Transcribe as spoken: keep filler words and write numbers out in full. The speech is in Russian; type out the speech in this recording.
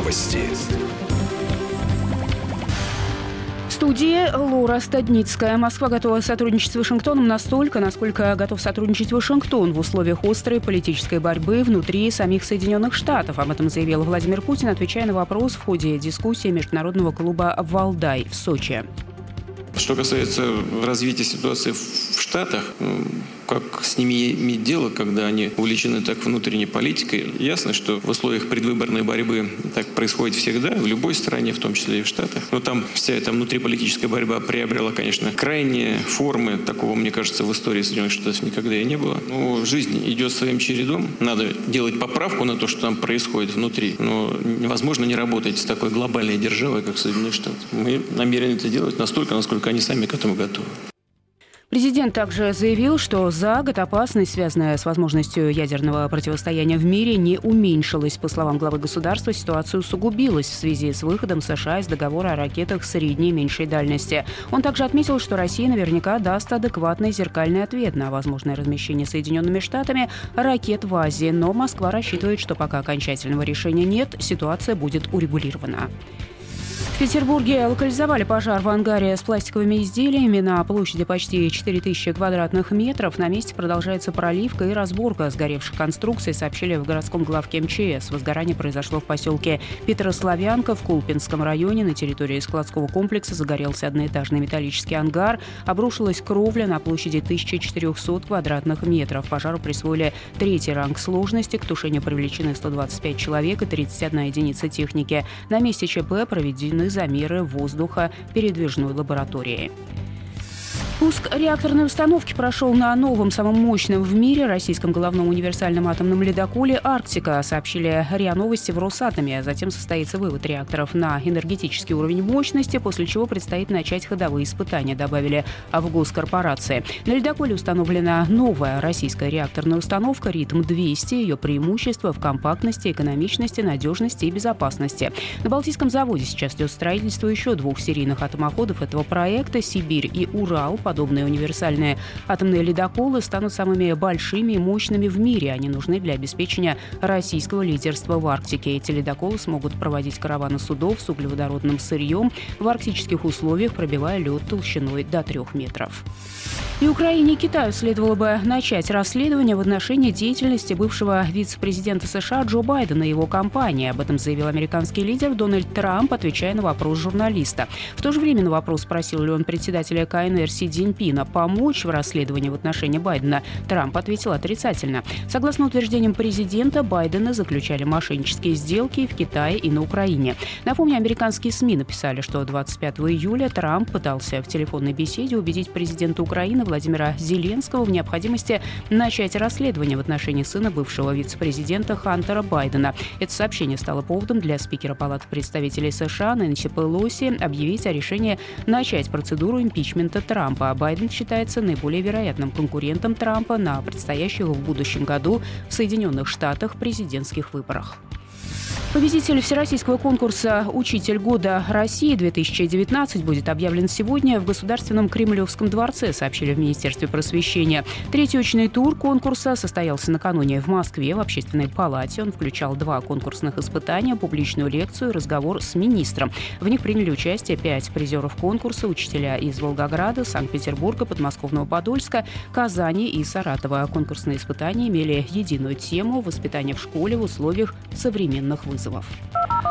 Новости. В студии Лора Стадницкая. Москва готова сотрудничать с Вашингтоном настолько, насколько готов сотрудничать Вашингтон в условиях острой политической борьбы внутри самих Соединенных Штатов. Об этом заявил Владимир Путин, отвечая на вопрос в ходе дискуссии Международного клуба «Валдай» в Сочи. Что касается развития ситуации в Штатах, как с ними иметь дело, когда они увлечены так внутренней политикой, ясно, что в условиях предвыборной борьбы так происходит всегда, в любой стране, в том числе и в Штатах. Но там вся эта внутриполитическая борьба приобрела, конечно, крайние формы. Такого, мне кажется, в истории Соединенных Штатов никогда и не было. Но жизнь идет своим чередом. Надо делать поправку на то, что там происходит внутри. Но невозможно не работать с такой глобальной державой, как Соединенные Штаты. Мы намерены это делать настолько, насколько они сами к этому готовы. Президент также заявил, что за год опасность, связанная с возможностью ядерного противостояния в мире, не уменьшилась. По словам главы государства, ситуация усугубилась в связи с выходом США из договора о ракетах средней и меньшей дальности. Он также отметил, что Россия наверняка даст адекватный зеркальный ответ на возможное размещение Соединенными Штатами ракет в Азии. Но Москва рассчитывает, что пока окончательного решения нет, ситуация будет урегулирована. В Петербурге локализовали пожар в ангаре с пластиковыми изделиями на площади почти четыре тысячи квадратных метров. На месте продолжается проливка и разборка сгоревших конструкций, сообщили в городском главке эм че эс. Возгорание произошло в поселке Петрославянка в Колпинском районе. На территории складского комплекса загорелся одноэтажный металлический ангар. Обрушилась кровля на площади тысяча четыреста квадратных метров. Пожару присвоили третий ранг сложности. К тушению привлечены сто двадцать пять человек и тридцать одна единица техники. На месте ЧП проведены замеры воздуха передвижной лаборатории. Пуск реакторной установки прошел на новом, самом мощном в мире российском головном универсальном атомном ледоколе «Арктика», сообщили РИА Новости в Росатоме. Затем состоится вывод реакторов на энергетический уровень мощности, после чего предстоит начать ходовые испытания, добавили в госкорпорации. На ледоколе установлена новая российская реакторная установка «Ритм двести». Ее преимущество в компактности, экономичности, надежности и безопасности. На Балтийском заводе сейчас идет строительство еще двух серийных атомоходов этого проекта «Сибирь» и «Урал». Подобные универсальные атомные ледоколы станут самыми большими и мощными в мире. Они нужны для обеспечения российского лидерства в Арктике. Эти ледоколы смогут проводить караваны судов с углеводородным сырьем в арктических условиях, пробивая лед толщиной до трех метров. И Украине, и Китаю следовало бы начать расследование в отношении деятельности бывшего вице-президента США Джо Байдена и его кампании. Об этом заявил американский лидер Дональд Трамп, отвечая на вопрос журналиста. В то же время на вопрос, спросил ли он председателя ка эн эр Си Цзиньпина помочь в расследовании в отношении Байдена, Трамп ответил отрицательно. Согласно утверждениям президента, Байдена заключали мошеннические сделки в Китае и на Украине. Напомню, американские СМИ написали, что двадцать пятого июля Трамп пытался в телефонной беседе убедить президента Украины Владимира Зеленского в необходимости начать расследование в отношении сына бывшего вице-президента Хантера Байдена. Это сообщение стало поводом для спикера Палаты представителей США Нэнси Пелоси объявить о решении начать процедуру импичмента Трампа. Байден считается наиболее вероятным конкурентом Трампа на предстоящих в будущем году в Соединенных Штатах президентских выборах. Победитель всероссийского конкурса «Учитель года России-две тысячи девятнадцать» будет объявлен сегодня в Государственном Кремлевском дворце, сообщили в Министерстве просвещения. Третий очный тур конкурса состоялся накануне в Москве в Общественной палате. Он включал два конкурсных испытания, публичную лекцию и разговор с министром. В них приняли участие пять призеров конкурса, учителя из Волгограда, Санкт-Петербурга, Подмосковного Подольска, Казани и Саратова. Конкурсные испытания имели единую тему – воспитание в школе в условиях современных вызовов.